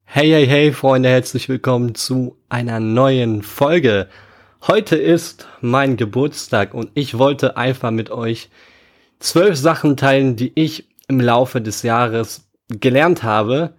Hey, hey, hey, Freunde, herzlich willkommen zu einer neuen Folge. Heute ist mein Geburtstag und ich wollte einfach mit euch 12 Sachen teilen, die ich im Laufe des Jahres gelernt habe.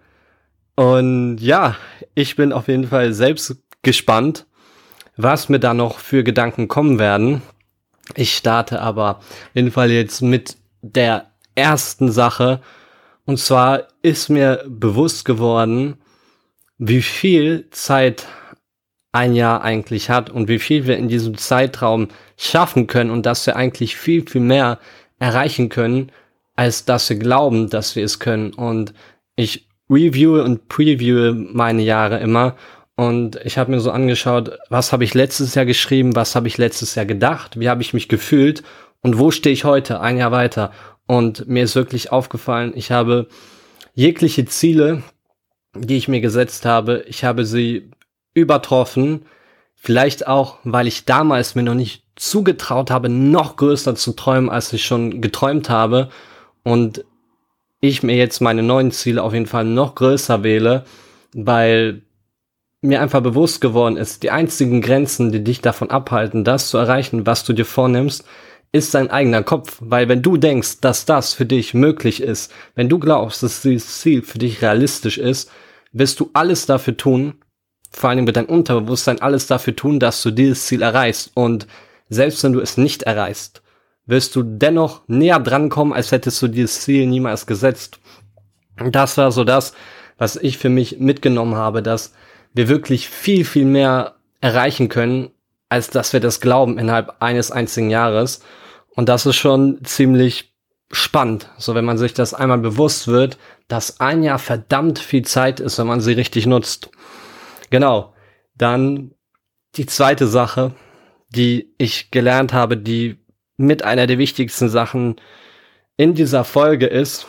Und ja, ich bin auf jeden Fall selbst gespannt, was mir da noch für Gedanken kommen werden. Ich starte aber auf jeden Fall jetzt mit der ersten Sache. Und zwar ist mir bewusst geworden, wie viel Zeit ein Jahr eigentlich hat und wie viel wir in diesem Zeitraum schaffen können und dass wir eigentlich viel, viel mehr erreichen können, als dass wir glauben, dass wir es können. Und ich reviewe und previewe meine Jahre immer und ich habe mir so angeschaut, was habe ich letztes Jahr geschrieben, was habe ich letztes Jahr gedacht, wie habe ich mich gefühlt und wo stehe ich heute, ein Jahr weiter. Und mir ist wirklich aufgefallen, ich habe jegliche Ziele, die ich mir gesetzt habe, ich habe sie übertroffen. Vielleicht auch, weil ich damals mir noch nicht zugetraut habe, noch größer zu träumen, als ich schon geträumt habe. Und ich mir jetzt meine neuen Ziele auf jeden Fall noch größer wähle, weil mir einfach bewusst geworden ist, die einzigen Grenzen, die dich davon abhalten, das zu erreichen, was du dir vornimmst, ist dein eigener Kopf. Weil wenn du denkst, dass das für dich möglich ist, wenn du glaubst, dass dieses Ziel für dich realistisch ist, wirst du alles dafür tun, vor allem mit deinem Unterbewusstsein alles dafür tun, dass du dieses Ziel erreichst. Und selbst wenn du es nicht erreichst, wirst du dennoch näher dran kommen, als hättest du dieses Ziel niemals gesetzt. Und das war so das, was ich für mich mitgenommen habe, dass wir wirklich viel, viel mehr erreichen können, als dass wir das glauben innerhalb eines einzigen Jahres. Und das ist schon ziemlich spannend, so wenn man sich das einmal bewusst wird, dass ein Jahr verdammt viel Zeit ist, wenn man sie richtig nutzt. Genau. Dann die zweite Sache, die ich gelernt habe, die mit einer der wichtigsten Sachen in dieser Folge ist,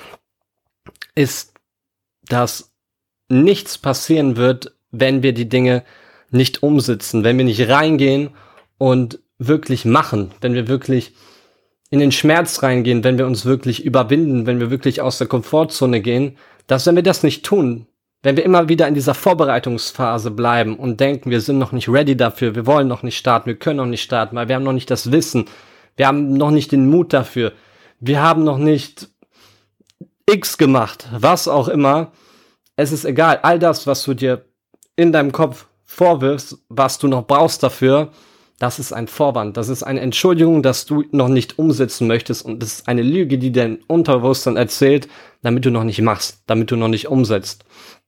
dass nichts passieren wird, wenn wir die Dinge nicht umsetzen, wenn wir nicht reingehen und wirklich machen, wenn wir wirklich in den Schmerz reingehen, wenn wir uns wirklich überwinden, wenn wir wirklich aus der Komfortzone gehen, dass wenn wir das nicht tun, wenn wir immer wieder in dieser Vorbereitungsphase bleiben und denken, wir sind noch nicht ready dafür, wir wollen noch nicht starten, wir können noch nicht starten, weil wir haben noch nicht das Wissen, wir haben noch nicht den Mut dafür, wir haben noch nicht X gemacht, was auch immer, es ist egal, all das, was du dir in deinem Kopf vorwirfst, was du noch brauchst dafür, das ist ein Vorwand, das ist eine Entschuldigung, dass du noch nicht umsetzen möchtest und das ist eine Lüge, die dein Unterbewusstsein erzählt, damit du noch nicht machst, damit du noch nicht umsetzt.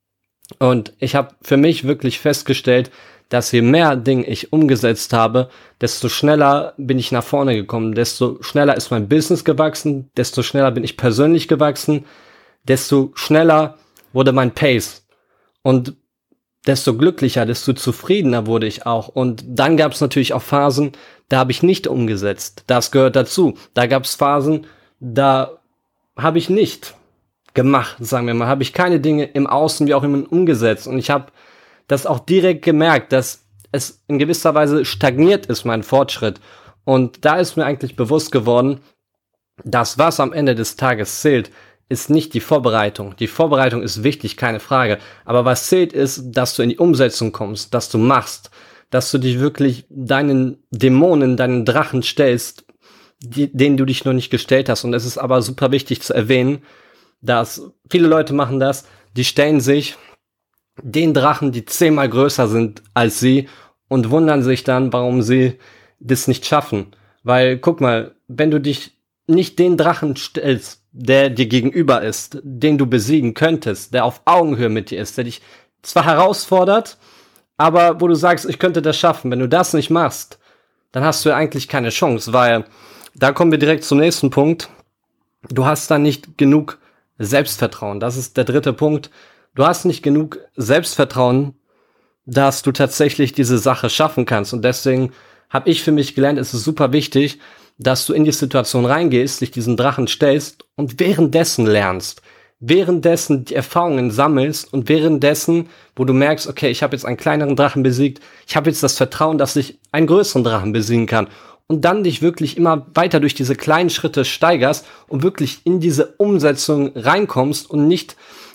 Und ich habe für mich wirklich festgestellt, dass je mehr Dinge ich umgesetzt habe, desto schneller bin ich nach vorne gekommen, desto schneller ist mein Business gewachsen, desto schneller bin ich persönlich gewachsen, desto schneller wurde mein Pace und desto glücklicher, desto zufriedener wurde ich auch. Und dann gab es natürlich auch Phasen, da habe ich nicht umgesetzt. Das gehört dazu. Da gab es Phasen, da habe ich nicht gemacht, sagen wir mal. Habe ich keine Dinge im Außen wie auch immer umgesetzt. Und ich habe das auch direkt gemerkt, dass es in gewisser Weise stagniert ist, mein Fortschritt. Und da ist mir eigentlich bewusst geworden, dass was am Ende des Tages zählt, ist nicht die Vorbereitung. Die Vorbereitung ist wichtig, keine Frage. Aber was zählt ist, dass du in die Umsetzung kommst, dass du machst, dass du dich wirklich deinen Dämonen, deinen Drachen stellst, denen du dich noch nicht gestellt hast. Und es ist aber super wichtig zu erwähnen, dass viele Leute machen das, die stellen sich den Drachen, die 10-mal größer sind als sie und wundern sich dann, warum sie das nicht schaffen. Weil, guck mal, wenn du dich nicht den Drachen stellst, der dir gegenüber ist, den du besiegen könntest, der auf Augenhöhe mit dir ist, der dich zwar herausfordert, aber wo du sagst, ich könnte das schaffen. Wenn du das nicht machst, dann hast du ja eigentlich keine Chance, weil da kommen wir direkt zum nächsten Punkt. Du hast dann nicht genug Selbstvertrauen. Das ist der dritte Punkt. Du hast nicht genug Selbstvertrauen, dass du tatsächlich diese Sache schaffen kannst. Und deswegen habe ich für mich gelernt, es ist super wichtig, dass du in die Situation reingehst, dich diesen Drachen stellst und währenddessen lernst, währenddessen die Erfahrungen sammelst und währenddessen, wo du merkst, okay, ich habe jetzt einen kleineren Drachen besiegt, ich habe jetzt das Vertrauen, dass ich einen größeren Drachen besiegen kann und dann dich wirklich immer weiter durch diese kleinen Schritte steigerst und wirklich in diese Umsetzung reinkommst und nicht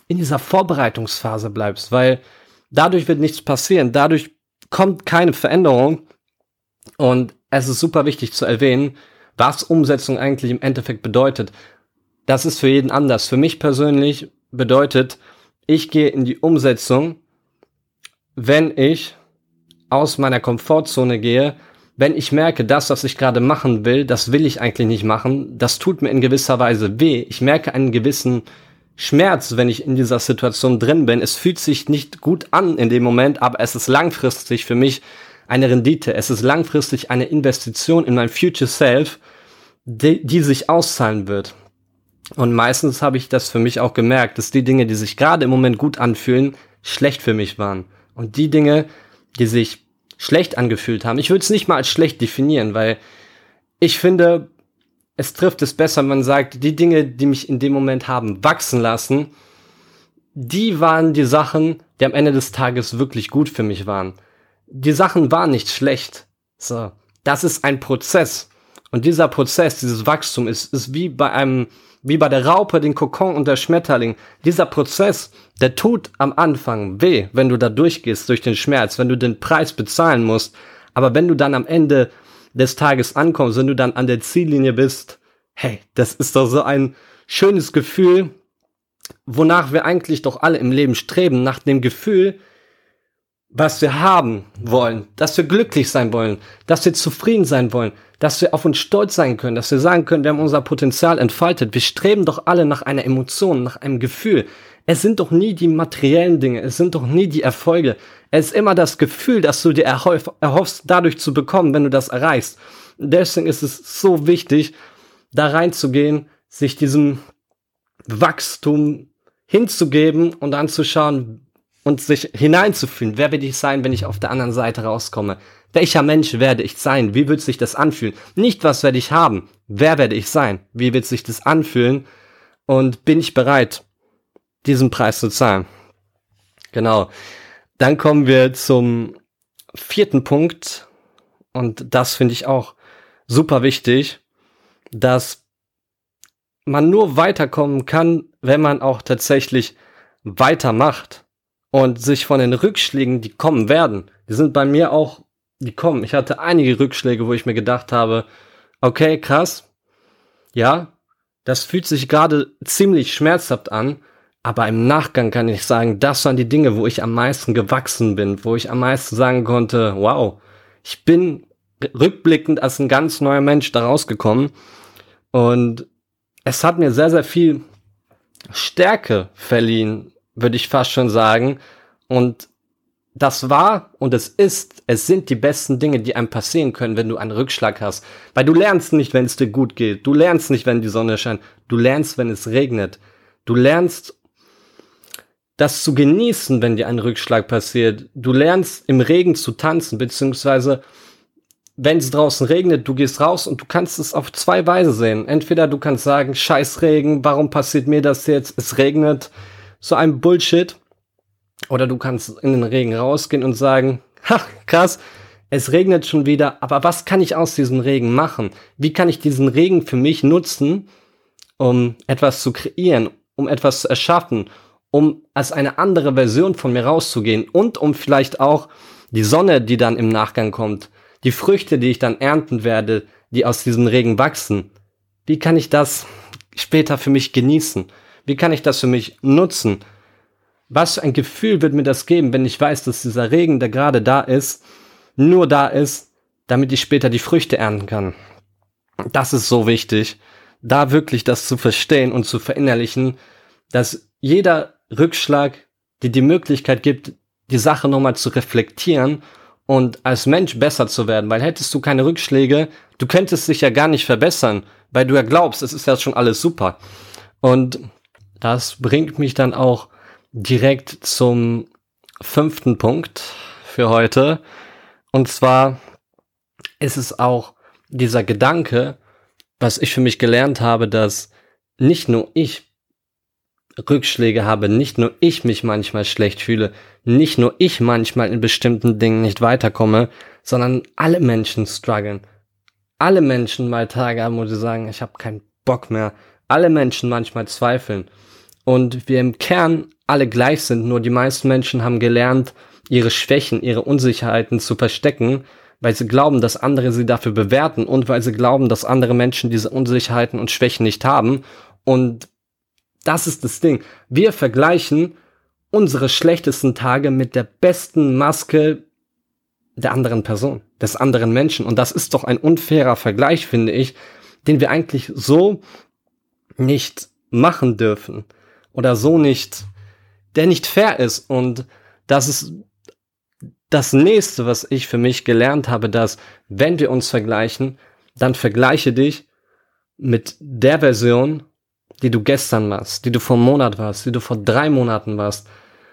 in dieser Vorbereitungsphase bleibst, weil dadurch wird nichts passieren, dadurch kommt keine Veränderung. Und es ist super wichtig zu erwähnen, was Umsetzung eigentlich im Endeffekt bedeutet. Das ist für jeden anders. Für mich persönlich bedeutet, ich gehe in die Umsetzung, wenn ich aus meiner Komfortzone gehe, wenn ich merke, das, was ich gerade machen will, das will ich eigentlich nicht machen, das tut mir in gewisser Weise weh. Ich merke einen gewissen Schmerz, wenn ich in dieser Situation drin bin. Es fühlt sich nicht gut an in dem Moment, aber es ist langfristig für mich eine Rendite. Es ist langfristig eine Investition in mein Future Self, die sich auszahlen wird. Und meistens habe ich das für mich auch gemerkt, dass die Dinge, die sich gerade im Moment gut anfühlen, schlecht für mich waren. Und die Dinge, die sich schlecht angefühlt haben, ich würde es nicht mal als schlecht definieren, weil ich finde, es trifft es besser, wenn man sagt, die Dinge, die mich in dem Moment haben wachsen lassen, die waren die Sachen, die am Ende des Tages wirklich gut für mich waren. Die Sachen waren nicht schlecht. So, das ist ein Prozess. Und dieser Prozess, dieses Wachstum ist wie bei der Raupe, den Kokon und der Schmetterling. Dieser Prozess, der tut am Anfang weh, wenn du da durchgehst, durch den Schmerz, wenn du den Preis bezahlen musst. Aber wenn du dann am Ende des Tages ankommst, wenn du dann an der Ziellinie bist, hey, das ist doch so ein schönes Gefühl, wonach wir eigentlich doch alle im Leben streben, nach dem Gefühl, was wir haben wollen, dass wir glücklich sein wollen, dass wir zufrieden sein wollen, dass wir auf uns stolz sein können, dass wir sagen können, wir haben unser Potenzial entfaltet. Wir streben doch alle nach einer Emotion, nach einem Gefühl. Es sind doch nie die materiellen Dinge, es sind doch nie die Erfolge. Es ist immer das Gefühl, das du dir erhoffst, dadurch zu bekommen, wenn du das erreichst. Deswegen ist es so wichtig, da reinzugehen, sich diesem Wachstum hinzugeben und anzuschauen und sich hineinzufühlen. Wer will ich sein, wenn ich auf der anderen Seite rauskomme? Welcher Mensch werde ich sein? Wie wird sich das anfühlen? Nicht, was werde ich haben? Wer werde ich sein? Wie wird sich das anfühlen? Und bin ich bereit, diesen Preis zu zahlen? Genau. Dann kommen wir zum 4. Punkt. Und das finde ich auch super wichtig, dass man nur weiterkommen kann, wenn man auch tatsächlich weitermacht. Und sich von den Rückschlägen, die kommen werden, die sind bei mir auch, die kommen. Ich hatte einige Rückschläge, wo ich mir gedacht habe, okay, krass, ja, das fühlt sich gerade ziemlich schmerzhaft an, aber im Nachgang kann ich sagen, das waren die Dinge, wo ich am meisten gewachsen bin, wo ich am meisten sagen konnte, wow, ich bin rückblickend als ein ganz neuer Mensch da rausgekommen und es hat mir sehr, sehr viel Stärke verliehen, würde ich fast schon sagen. Und das war und es sind die besten Dinge, die einem passieren können, wenn du einen Rückschlag hast. Weil du lernst nicht, wenn es dir gut geht. Du lernst nicht, wenn die Sonne scheint. Du lernst, wenn es regnet. Du lernst, das zu genießen, wenn dir ein Rückschlag passiert. Du lernst, im Regen zu tanzen, beziehungsweise wenn es draußen regnet, du gehst raus und du kannst es auf 2 Weise sehen. Entweder du kannst sagen, scheiß Regen, warum passiert mir das jetzt? Es regnet. So ein Bullshit. Oder du kannst in den Regen rausgehen und sagen, ha, krass, es regnet schon wieder, aber was kann ich aus diesem Regen machen? Wie kann ich diesen Regen für mich nutzen, um etwas zu kreieren, um etwas zu erschaffen, um als eine andere Version von mir rauszugehen und um vielleicht auch die Sonne, die dann im Nachgang kommt, die Früchte, die ich dann ernten werde, die aus diesem Regen wachsen. Wie kann ich das später für mich genießen? Wie kann ich das für mich nutzen? Was für ein Gefühl wird mir das geben, wenn ich weiß, dass dieser Regen, der gerade da ist, nur da ist, damit ich später die Früchte ernten kann? Das ist so wichtig, da wirklich das zu verstehen und zu verinnerlichen, dass jeder Rückschlag dir die Möglichkeit gibt, die Sache nochmal zu reflektieren und als Mensch besser zu werden. Weil hättest du keine Rückschläge, du könntest dich ja gar nicht verbessern, weil du ja glaubst, es ist ja schon alles super. Und das bringt mich dann auch direkt zum 5. Punkt für heute. Und zwar ist es auch dieser Gedanke, was ich für mich gelernt habe, dass nicht nur ich Rückschläge habe, nicht nur ich mich manchmal schlecht fühle, nicht nur ich manchmal in bestimmten Dingen nicht weiterkomme, sondern alle Menschen strugglen. Alle Menschen mal Tage haben, wo sie sagen, ich habe keinen Bock mehr. Alle Menschen manchmal zweifeln. und wir im Kern alle gleich sind, nur die meisten Menschen haben gelernt, ihre Schwächen, ihre Unsicherheiten zu verstecken, weil sie glauben, dass andere sie dafür bewerten und weil sie glauben, dass andere Menschen diese Unsicherheiten und Schwächen nicht haben. Und das ist das Ding. Wir vergleichen unsere schlechtesten Tage mit der besten Maske der anderen Person, des anderen Menschen. Und das ist doch ein unfairer Vergleich, finde ich, den wir eigentlich so nicht machen dürfen. Oder so nicht, der nicht fair ist. Und das ist das Nächste, was ich für mich gelernt habe, dass, wenn wir uns vergleichen, dann vergleiche dich mit der Version, die du gestern warst, die du vor einem Monat warst, die du vor 3 Monaten warst.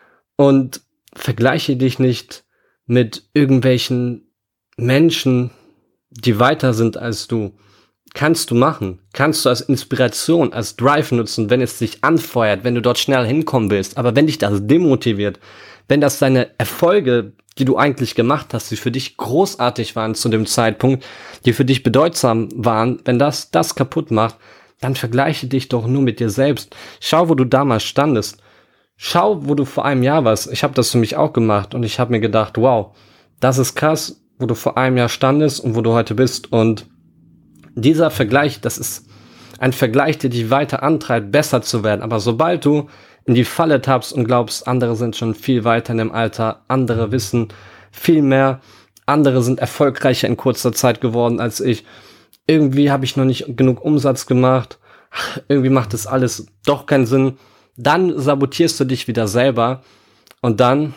Und vergleiche dich nicht mit irgendwelchen Menschen, die weiter sind als du. Kannst du machen. Kannst du als Inspiration, als Drive nutzen, wenn es dich anfeuert, wenn du dort schnell hinkommen willst. Aber wenn dich das demotiviert, wenn das deine Erfolge, die du eigentlich gemacht hast, die für dich großartig waren zu dem Zeitpunkt, die für dich bedeutsam waren, wenn das kaputt macht, dann vergleiche dich doch nur mit dir selbst. Schau, wo du damals standest. Schau, wo du vor einem Jahr warst. Ich habe das für mich auch gemacht und ich habe mir gedacht, wow, das ist krass, wo du vor einem Jahr standest und wo du heute bist. Und dieser Vergleich, das ist ein Vergleich, der dich weiter antreibt, besser zu werden. Aber sobald du in die Falle tappst und glaubst, andere sind schon viel weiter in dem Alter, andere wissen viel mehr, andere sind erfolgreicher in kurzer Zeit geworden als ich, irgendwie habe ich noch nicht genug Umsatz gemacht, irgendwie macht das alles doch keinen Sinn, dann sabotierst du dich wieder selber und dann,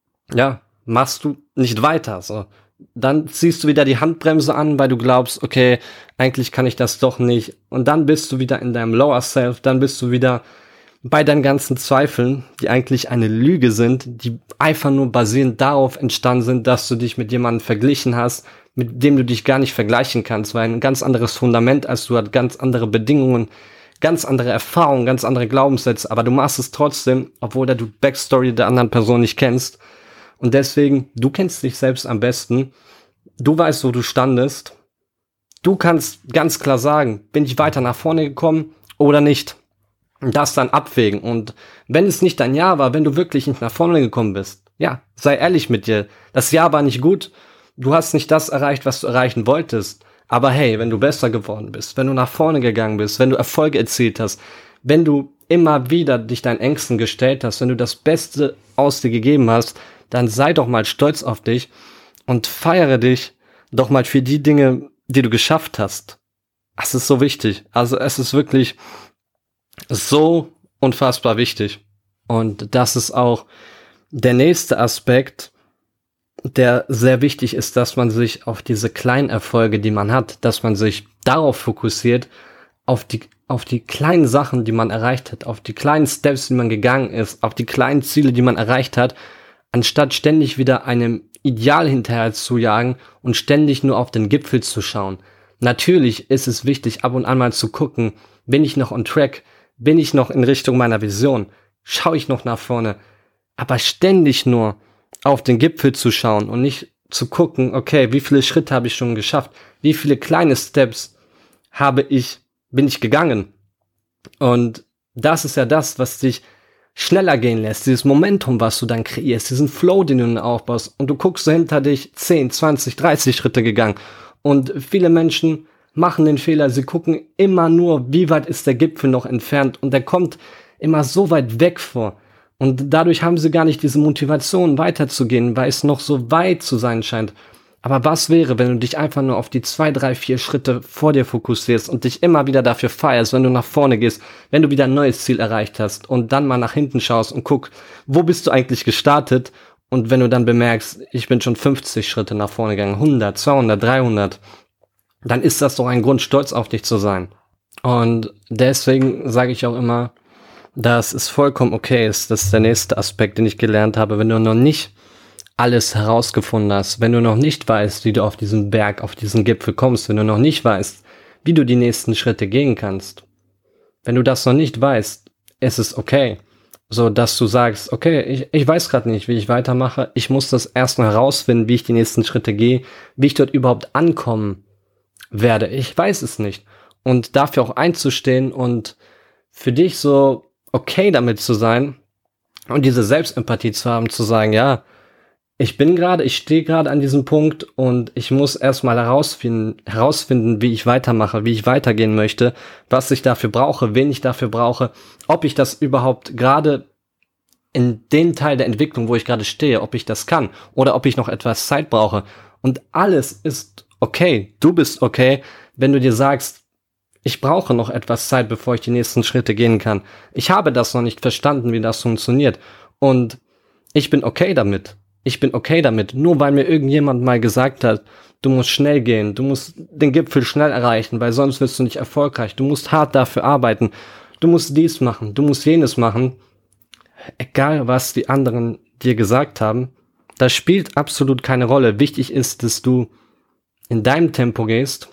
ja, machst du nicht weiter, so. Dann ziehst du wieder die Handbremse an, weil du glaubst, okay, eigentlich kann ich das doch nicht. Und dann bist du wieder in deinem Lower Self, dann bist du wieder bei deinen ganzen Zweifeln, die eigentlich eine Lüge sind, die einfach nur basierend darauf entstanden sind, dass du dich mit jemandem verglichen hast, mit dem du dich gar nicht vergleichen kannst, weil ein ganz anderes Fundament als du hat, ganz andere Bedingungen, ganz andere Erfahrungen, ganz andere Glaubenssätze, aber du machst es trotzdem, obwohl du die Backstory der anderen Person nicht kennst. Und deswegen, du kennst dich selbst am besten, du weißt, wo du standest, du kannst ganz klar sagen, bin ich weiter nach vorne gekommen oder nicht. Und das dann abwägen. Und wenn es nicht dein Jahr war, wenn du wirklich nicht nach vorne gekommen bist, ja, sei ehrlich mit dir. Das Jahr war nicht gut, du hast nicht das erreicht, was du erreichen wolltest. Aber hey, wenn du besser geworden bist, wenn du nach vorne gegangen bist, wenn du Erfolge erzielt hast, wenn du immer wieder dich deinen Ängsten gestellt hast, wenn du das Beste aus dir gegeben hast, dann sei doch mal stolz auf dich und feiere dich doch mal für die Dinge, die du geschafft hast. Das ist so wichtig. Also es ist wirklich so unfassbar wichtig. Und das ist auch der nächste Aspekt, der sehr wichtig ist, dass man sich auf diese kleinen Erfolge, die man hat, dass man sich darauf fokussiert, auf die kleinen Sachen, die man erreicht hat, auf die kleinen Steps, die man gegangen ist, auf die kleinen Ziele, die man erreicht hat, anstatt ständig wieder einem Ideal hinterher zu jagen und ständig nur auf den Gipfel zu schauen. Natürlich ist es wichtig, ab und an mal zu gucken, bin ich noch on track, bin ich noch in Richtung meiner Vision, schaue ich noch nach vorne, aber ständig nur auf den Gipfel zu schauen und nicht zu gucken, okay, wie viele Schritte habe ich schon geschafft, wie viele kleine Steps bin ich gegangen. Und das ist ja das, was dich schneller gehen lässt, dieses Momentum, was du dann kreierst, diesen Flow, den du dann aufbaust und du guckst so hinter dich 10, 20, 30 Schritte gegangen und viele Menschen machen den Fehler, sie gucken immer nur, wie weit ist der Gipfel noch entfernt und der kommt immer so weit weg vor und dadurch haben sie gar nicht diese Motivation weiterzugehen, weil es noch so weit zu sein scheint. Aber was wäre, wenn du dich einfach nur auf die 2, 3, 4 Schritte vor dir fokussierst und dich immer wieder dafür feierst, wenn du nach vorne gehst, wenn du wieder ein neues Ziel erreicht hast und dann mal nach hinten schaust und guck, wo bist du eigentlich gestartet? Und wenn du dann bemerkst, ich bin schon 50 Schritte nach vorne gegangen, 100, 200, 300, dann ist das doch ein Grund, stolz auf dich zu sein. Und deswegen sage ich auch immer, dass es vollkommen okay ist. Das ist der nächste Aspekt, den ich gelernt habe, wenn du noch nicht alles herausgefunden hast, wenn du noch nicht weißt, wie du auf diesen Berg, auf diesen Gipfel kommst, wenn du noch nicht weißt, wie du die nächsten Schritte gehen kannst. Wenn du das noch nicht weißt, ist es okay, so dass du sagst, okay, ich weiß gerade nicht, wie ich weitermache, ich muss das erstmal herausfinden, wie ich die nächsten Schritte gehe, wie ich dort überhaupt ankommen werde. Ich weiß es nicht. Und dafür auch einzustehen und für dich so okay damit zu sein und diese Selbstempathie zu haben, zu sagen, ja, ich stehe gerade an diesem Punkt und ich muss erstmal herausfinden, wie ich weitermache, wie ich weitergehen möchte, was ich dafür brauche, wen ich dafür brauche, ob ich das überhaupt gerade in den Teil der Entwicklung, wo ich gerade stehe, ob ich das kann oder ob ich noch etwas Zeit brauche. Und alles ist okay. Du bist okay, wenn du dir sagst, ich brauche noch etwas Zeit, bevor ich die nächsten Schritte gehen kann. Ich habe das noch nicht verstanden, wie das funktioniert. Und ich bin okay damit. Ich bin okay damit. Nur weil mir irgendjemand mal gesagt hat, du musst schnell gehen, du musst den Gipfel schnell erreichen, weil sonst wirst du nicht erfolgreich. Du musst hart dafür arbeiten. Du musst dies machen, du musst jenes machen. Egal, was die anderen dir gesagt haben, das spielt absolut keine Rolle. Wichtig ist, dass du in deinem Tempo gehst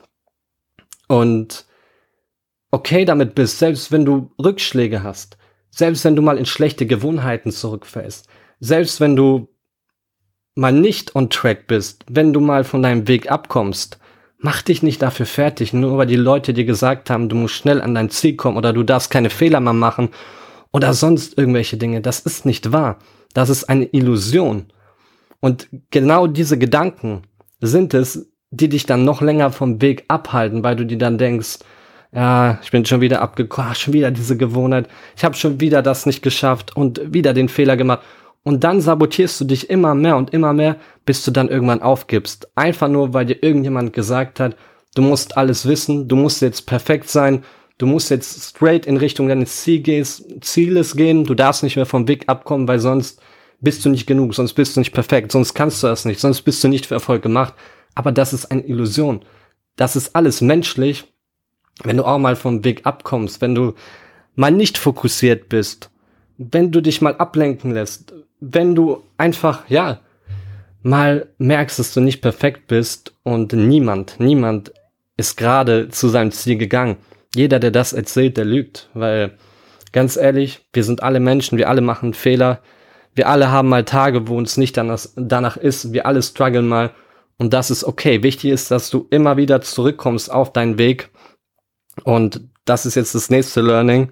und okay damit bist, selbst wenn du Rückschläge hast, selbst wenn du mal in schlechte Gewohnheiten zurückfällst, selbst wenn du mal nicht on track bist, wenn du mal von deinem Weg abkommst, mach dich nicht dafür fertig, nur weil die Leute dir gesagt haben, du musst schnell an dein Ziel kommen oder du darfst keine Fehler mehr machen oder sonst irgendwelche Dinge. Das ist nicht wahr. Das ist eine Illusion. Und genau diese Gedanken sind es, die dich dann noch länger vom Weg abhalten, weil du dir dann denkst, ja, ich bin schon wieder abgekommen, schon wieder diese Gewohnheit, ich habe schon wieder das nicht geschafft und wieder den Fehler gemacht. Und dann sabotierst du dich immer mehr und immer mehr, bis du dann irgendwann aufgibst. Einfach nur, weil dir irgendjemand gesagt hat, du musst alles wissen, du musst jetzt perfekt sein, du musst jetzt straight in Richtung deines Zieles gehen, du darfst nicht mehr vom Weg abkommen, weil sonst bist du nicht genug, sonst bist du nicht perfekt, sonst kannst du das nicht, sonst bist du nicht für Erfolg gemacht. Aber das ist eine Illusion. Das ist alles menschlich, wenn du auch mal vom Weg abkommst, wenn du mal nicht fokussiert bist, wenn du dich mal ablenken lässt, wenn du einfach, ja, mal merkst, dass du nicht perfekt bist und niemand ist gerade zu seinem Ziel gegangen. Jeder, der das erzählt, der lügt, weil, ganz ehrlich, wir sind alle Menschen, wir alle machen Fehler, wir alle haben mal Tage, wo uns nicht danach ist, wir alle strugglen mal und das ist okay. Wichtig ist, dass du immer wieder zurückkommst auf deinen Weg und das ist jetzt das nächste Learning.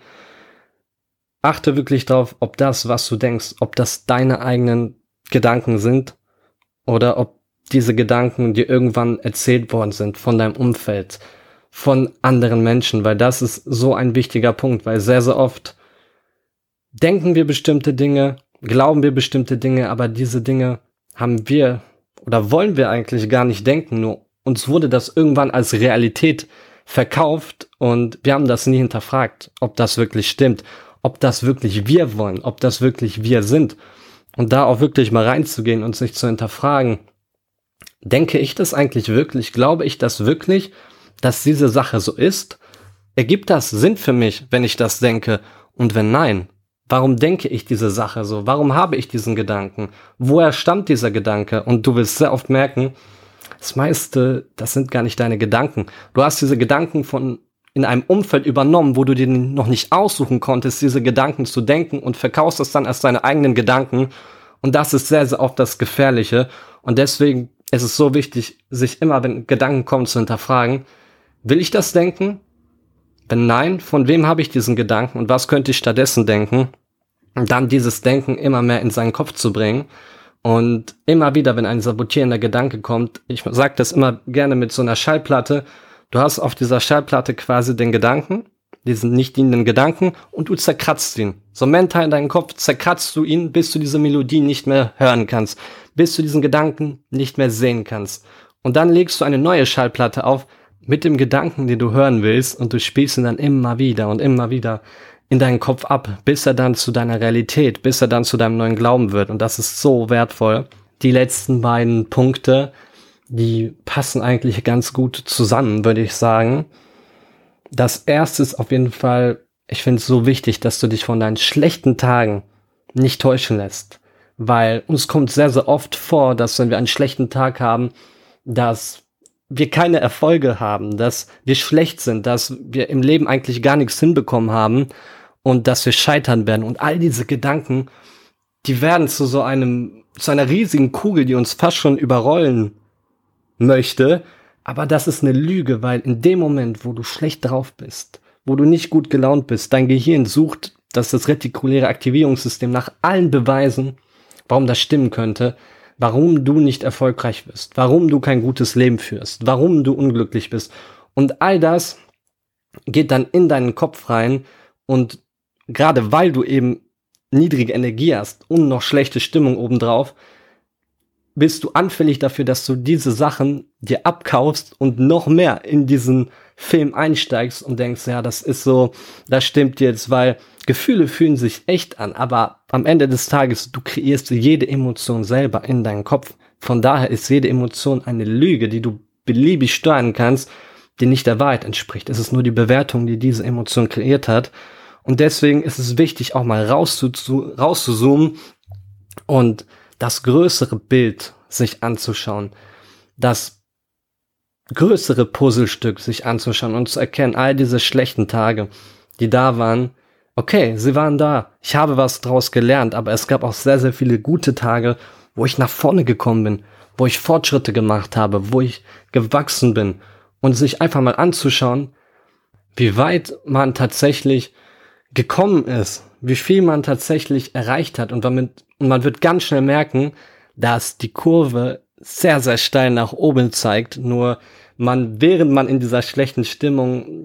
Achte wirklich drauf, ob das, was du denkst, ob das deine eigenen Gedanken sind oder ob diese Gedanken dir irgendwann erzählt worden sind von deinem Umfeld, von anderen Menschen, weil das ist so ein wichtiger Punkt, weil sehr, sehr oft denken wir bestimmte Dinge, glauben wir bestimmte Dinge, aber diese Dinge haben wir oder wollen wir eigentlich gar nicht denken, nur uns wurde das irgendwann als Realität verkauft und wir haben das nie hinterfragt, ob das wirklich stimmt, ob das wirklich wir wollen, ob das wirklich wir sind. Und da auch wirklich mal reinzugehen und sich zu hinterfragen, denke ich das eigentlich wirklich? Glaube ich das wirklich, dass diese Sache so ist? Ergibt das Sinn für mich, wenn ich das denke? Und wenn nein, warum denke ich diese Sache so? Warum habe ich diesen Gedanken? Woher stammt dieser Gedanke? Und du wirst sehr oft merken, das meiste, das sind gar nicht deine Gedanken. Du hast diese Gedanken in einem Umfeld übernommen, wo du dir noch nicht aussuchen konntest, diese Gedanken zu denken und verkaufst das dann als deine eigenen Gedanken. Und das ist sehr, sehr oft das Gefährliche. Und deswegen ist es so wichtig, sich immer, wenn Gedanken kommen, zu hinterfragen, will ich das denken? Wenn nein, von wem habe ich diesen Gedanken und was könnte ich stattdessen denken? Und dann dieses Denken immer mehr in seinen Kopf zu bringen. Und immer wieder, wenn ein sabotierender Gedanke kommt, ich sage das immer gerne mit so einer Schallplatte, du hast auf dieser Schallplatte quasi den Gedanken, diesen nicht dienenden Gedanken, und du zerkratzt ihn. So mental in deinem Kopf zerkratzt du ihn, bis du diese Melodie nicht mehr hören kannst, bis du diesen Gedanken nicht mehr sehen kannst. Und dann legst du eine neue Schallplatte auf mit dem Gedanken, den du hören willst, und du spielst ihn dann immer wieder und immer wieder in deinen Kopf ab, bis er dann zu deiner Realität, bis er dann zu deinem neuen Glauben wird. Und das ist so wertvoll. Die letzten beiden Punkte, die passen eigentlich ganz gut zusammen, würde ich sagen. Das erste ist auf jeden Fall, ich finde es so wichtig, dass du dich von deinen schlechten Tagen nicht täuschen lässt. Weil uns kommt sehr, sehr oft vor, dass wenn wir einen schlechten Tag haben, dass wir keine Erfolge haben, dass wir schlecht sind, dass wir im Leben eigentlich gar nichts hinbekommen haben und dass wir scheitern werden. Und all diese Gedanken, die werden zu einer riesigen Kugel, die uns fast schon überrollen möchte, aber das ist eine Lüge, weil in dem Moment, wo du schlecht drauf bist, wo du nicht gut gelaunt bist, dein Gehirn sucht dass das retikuläre Aktivierungssystem nach allen Beweisen, warum das stimmen könnte, warum du nicht erfolgreich bist, warum du kein gutes Leben führst, warum du unglücklich bist. Und all das geht dann in deinen Kopf rein und gerade weil du eben niedrige Energie hast und noch schlechte Stimmung obendrauf, bist du anfällig dafür, dass du diese Sachen dir abkaufst und noch mehr in diesen Film einsteigst und denkst, ja, das ist so, das stimmt jetzt, weil Gefühle fühlen sich echt an, aber am Ende des Tages, du kreierst jede Emotion selber in deinem Kopf. Von daher ist jede Emotion eine Lüge, die du beliebig steuern kannst, die nicht der Wahrheit entspricht. Es ist nur die Bewertung, die diese Emotion kreiert hat. Und deswegen ist es wichtig, auch mal rauszuzoomen und das größere Bild sich anzuschauen, das größere Puzzlestück sich anzuschauen und zu erkennen, all diese schlechten Tage, die da waren, okay, sie waren da, ich habe was draus gelernt, aber es gab auch sehr, sehr viele gute Tage, wo ich nach vorne gekommen bin, wo ich Fortschritte gemacht habe, wo ich gewachsen bin und sich einfach mal anzuschauen, wie weit man tatsächlich gekommen ist, wie viel man tatsächlich erreicht hat und man wird ganz schnell merken, dass die Kurve sehr, sehr steil nach oben zeigt, nur während man in dieser schlechten Stimmung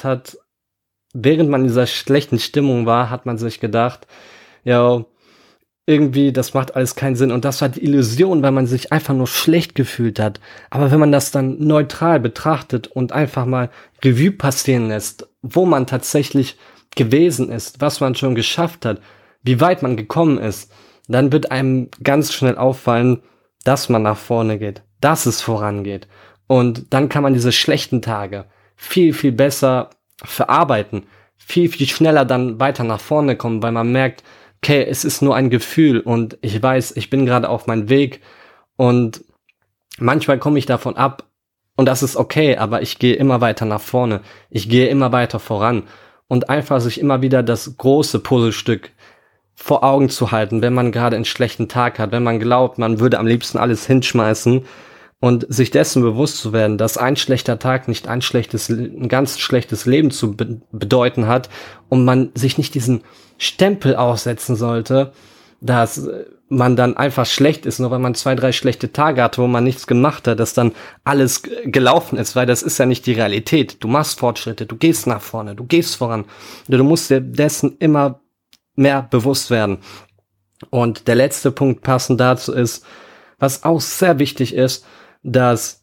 war, hat man sich gedacht, ja, irgendwie, das macht alles keinen Sinn. Und das war die Illusion, weil man sich einfach nur schlecht gefühlt hat. Aber wenn man das dann neutral betrachtet und einfach mal Revue passieren lässt, wo man tatsächlich gewesen ist, was man schon geschafft hat, wie weit man gekommen ist, dann wird einem ganz schnell auffallen, dass man nach vorne geht, dass es vorangeht. Und dann kann man diese schlechten Tage viel, viel besser verarbeiten, viel, viel schneller dann weiter nach vorne kommen, weil man merkt, okay, es ist nur ein Gefühl und ich weiß, ich bin gerade auf meinem Weg und manchmal komme ich davon ab und das ist okay, aber ich gehe immer weiter nach vorne, ich gehe immer weiter voran und einfach sich immer wieder das große Puzzlestück vor Augen zu halten, wenn man gerade einen schlechten Tag hat, wenn man glaubt, man würde am liebsten alles hinschmeißen und sich dessen bewusst zu werden, dass ein schlechter Tag nicht ein ganz schlechtes Leben zu bedeuten hat und man sich nicht diesen Stempel aufsetzen sollte, dass man dann einfach schlecht ist, nur weil man 2, 3 schlechte Tage hatte, wo man nichts gemacht hat, dass dann alles gelaufen ist, weil das ist ja nicht die Realität. Du machst Fortschritte, du gehst nach vorne, du gehst voran. Du musst dir dessen immer mehr bewusst werden. Und der letzte Punkt passend dazu ist, was auch sehr wichtig ist, dass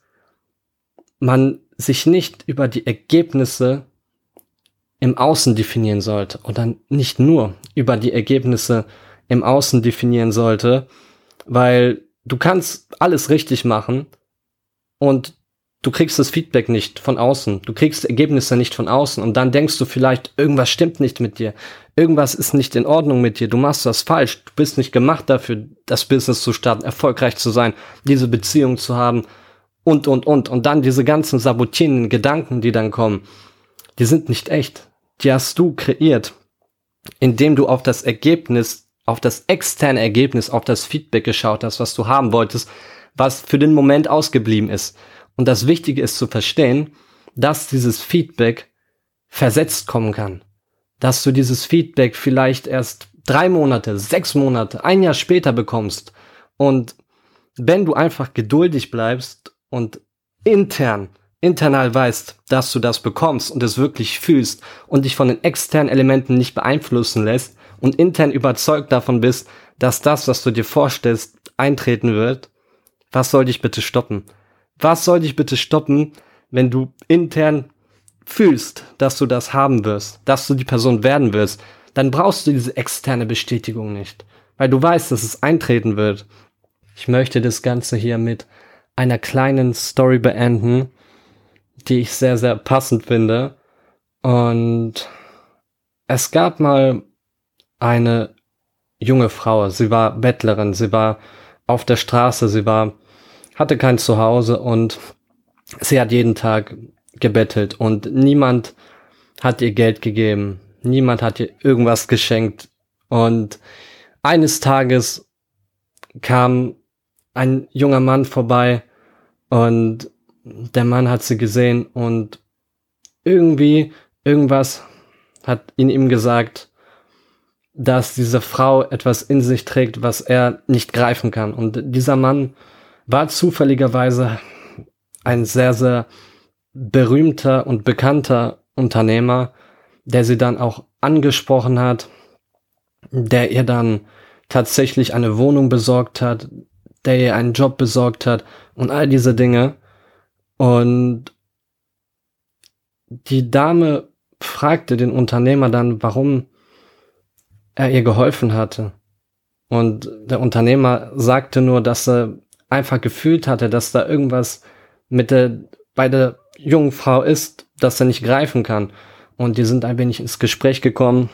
man sich nicht über die Ergebnisse im Außen definieren sollte oder nicht nur über die Ergebnisse im Außen definieren sollte, weil du kannst alles richtig machen und du kriegst das Feedback nicht von außen, du kriegst Ergebnisse nicht von außen und dann denkst du vielleicht, irgendwas stimmt nicht mit dir, irgendwas ist nicht in Ordnung mit dir, du machst was falsch, du bist nicht gemacht dafür, das Business zu starten, erfolgreich zu sein, diese Beziehung zu haben und dann diese ganzen sabotierenden Gedanken, die dann kommen, die sind nicht echt, die hast du kreiert, indem du auf das Ergebnis, auf das externe Ergebnis, auf das Feedback geschaut hast, was du haben wolltest, was für den Moment ausgeblieben ist. Und das Wichtige ist zu verstehen, dass dieses Feedback versetzt kommen kann. Dass du dieses Feedback vielleicht erst 3 Monate, 6 Monate, 1 Jahr später bekommst. Und wenn du einfach geduldig bleibst und internal weißt, dass du das bekommst und es wirklich fühlst und dich von den externen Elementen nicht beeinflussen lässt und intern überzeugt davon bist, dass das, was du dir vorstellst, eintreten wird, was soll dich bitte stoppen? Was soll dich bitte stoppen, wenn du intern fühlst, dass du das haben wirst, dass du die Person werden wirst? Dann brauchst du diese externe Bestätigung nicht, weil du weißt, dass es eintreten wird. Ich möchte das Ganze hier mit einer kleinen Story beenden, die ich sehr, sehr passend finde. Und es gab mal eine junge Frau, sie war Bettlerin, sie war auf der Straße, hatte kein Zuhause und sie hat jeden Tag gebettelt und niemand hat ihr Geld gegeben, niemand hat ihr irgendwas geschenkt und eines Tages kam ein junger Mann vorbei und der Mann hat sie gesehen und irgendwas hat in ihm gesagt, dass diese Frau etwas in sich trägt, was er nicht greifen kann. Und dieser Mann war zufälligerweise ein sehr, sehr berühmter und bekannter Unternehmer, der sie dann auch angesprochen hat, der ihr dann tatsächlich eine Wohnung besorgt hat, der ihr einen Job besorgt hat und all diese Dinge. Und die Dame fragte den Unternehmer dann, warum er ihr geholfen hatte. Und der Unternehmer sagte nur, dass er einfach gefühlt hatte, dass da irgendwas bei der jungen Frau ist, das er nicht greifen kann. Und die sind ein wenig ins Gespräch gekommen.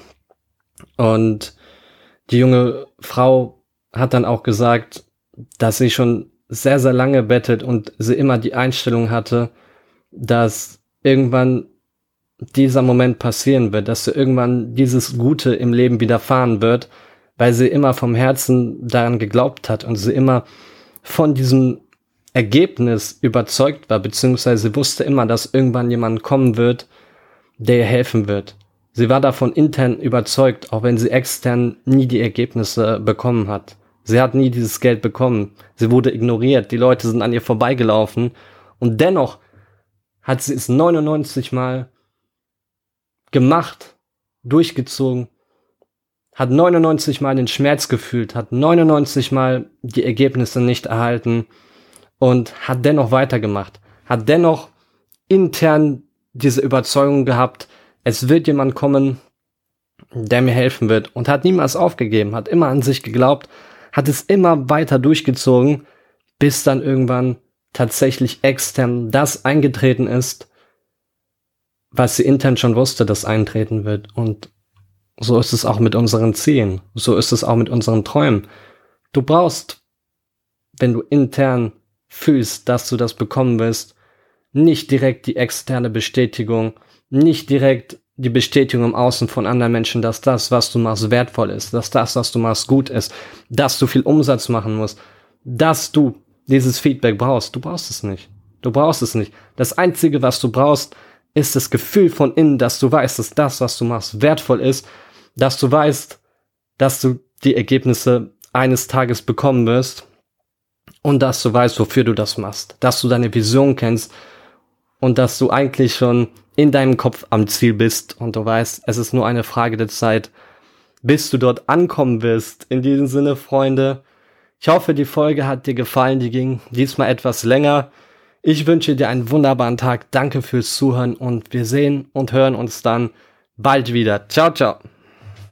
Und die junge Frau hat dann auch gesagt, dass sie schon sehr, sehr lange bettet und sie immer die Einstellung hatte, dass irgendwann dieser Moment passieren wird, dass sie irgendwann dieses Gute im Leben widerfahren wird, weil sie immer vom Herzen daran geglaubt hat und sie immer von diesem Ergebnis überzeugt war, beziehungsweise sie wusste immer, dass irgendwann jemand kommen wird, der ihr helfen wird. Sie war davon intern überzeugt, auch wenn sie extern nie die Ergebnisse bekommen hat. Sie hat nie dieses Geld bekommen. Sie wurde ignoriert. Die Leute sind an ihr vorbeigelaufen. Und dennoch hat sie es 99 Mal gemacht, durchgezogen, hat 99 Mal den Schmerz gefühlt, hat 99 Mal die Ergebnisse nicht erhalten und hat dennoch weitergemacht. Hat dennoch intern diese Überzeugung gehabt, es wird jemand kommen, der mir helfen wird, und hat niemals aufgegeben, hat immer an sich geglaubt, hat es immer weiter durchgezogen, bis dann irgendwann tatsächlich extern das eingetreten ist, was sie intern schon wusste, dass eintreten wird. Und so ist es auch mit unseren Zielen, so ist es auch mit unseren Träumen. Du brauchst, wenn du intern fühlst, dass du das bekommen willst, nicht direkt die externe Bestätigung, nicht direkt die Bestätigung im Außen von anderen Menschen, dass das, was du machst, wertvoll ist, dass das, was du machst, gut ist, dass du viel Umsatz machen musst, dass du dieses Feedback brauchst. Du brauchst es nicht. Du brauchst es nicht. Das Einzige, was du brauchst, ist das Gefühl von innen, dass du weißt, dass das, was du machst, wertvoll ist, dass du weißt, dass du die Ergebnisse eines Tages bekommen wirst und dass du weißt, wofür du das machst, dass du deine Vision kennst und dass du eigentlich schon in deinem Kopf am Ziel bist und du weißt, es ist nur eine Frage der Zeit, bis du dort ankommen wirst. In diesem Sinne, Freunde, ich hoffe, die Folge hat dir gefallen, die ging diesmal etwas länger. Ich wünsche dir einen wunderbaren Tag, danke fürs Zuhören und wir sehen und hören uns dann bald wieder. Ciao, ciao.